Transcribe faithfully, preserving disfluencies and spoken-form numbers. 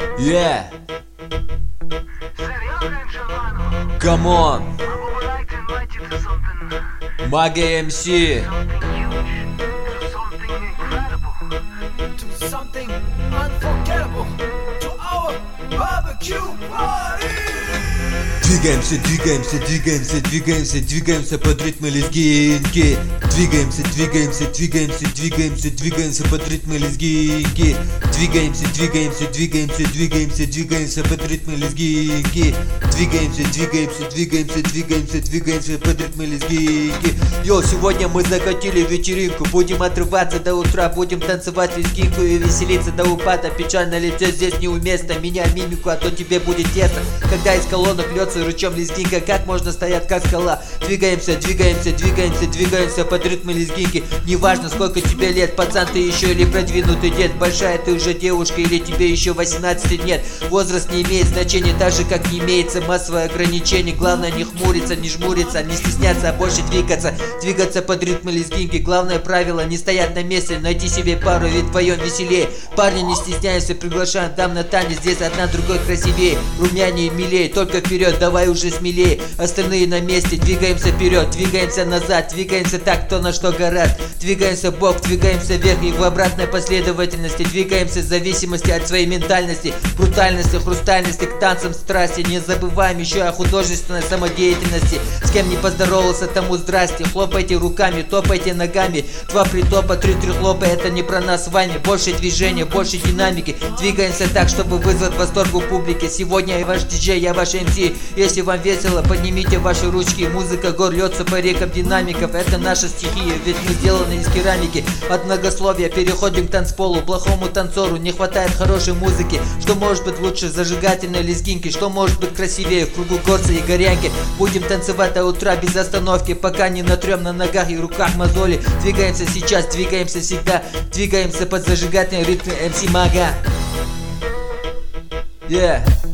Yeah. Come on. Магия эм си. Something unforgettable to our barbecue party. Двигаемся, двигаемся, двигаемся, двигаемся, двигаемся под ритмы лезгинки. Двигаемся, двигаемся, двигаемся, двигаемся, двигаемся под ритмы лезгинки. Двигаемся, двигаемся, двигаемся, двигаемся, двигаемся под ритмы лезгинки. Двигаемся, двигаемся, двигаемся, двигаемся, двигаемся под ритмы лезгинки. Йо, сегодня мы закатили вечеринку. Будем отрываться до утра, будем танцевать лезгинку и веселиться до упада. Печаль на лице здесь неуместно. Меняй мимику, а то тебе будет тесно. Когда из колонок льется ручьем лезгинка, как можно стоять как скала. Двигаемся, двигаемся, двигаемся, двигаемся под ритмы лезгинки. Неважно, сколько тебе лет, пацан ты еще или продвинутый дед. Большая ты уже девушка или тебе еще восемнадцати нет. Возраст не имеет значения, так же как не имеется массовое ограничение. Главное не хмуриться, не жмуриться, не стесняться, а больше двигаться. Двигаться под ритмы лезгинки. Главное правило не стоять на месте, найти себе пару, ведь вдвоем веселее. Парни, не стесняйся, приглашаем дам на танец. Здесь одна другой красивее, румянее, милее. Только вперед, давай уже смелее. Остальные на месте, двигаемся вперед, двигаемся назад, двигаемся так, кто на что гораст. Двигаемся в бок, двигаемся вверх и в обратной последовательности. Двигаемся в зависимости от своей ментальности, брутальности, хрустальности, к танцам страсти. Не забываем еще о художественной самодеятельности. С кем не поздоровался, тому здрасте. Хлопайте руками, топайте ногами. Два притопа, три-три хлопа, это не про нас с вами. Больше движения, больше динамики. Двигаемся так, чтобы вызвать восторг у публики. Сегодня я ваш диджей, я ваш эм си. Если вам весело, поднимите ваши ручки. Музыка гор льется по рекам динамиков. Это наша стихия, ведь мы сделаны из керамики. От многословия переходим к танцполу. Плохому танцору не хватает хорошей музыки. Что может быть лучше зажигательной лезгинки? Что может быть красивее в кругу горца и горянки? Будем танцевать до утра без остановки, пока не натрем на ногах и руках мозоли. Двигаемся сейчас, двигаемся всегда. Двигаемся под зажигательный ритм эм си Мага. Yeah.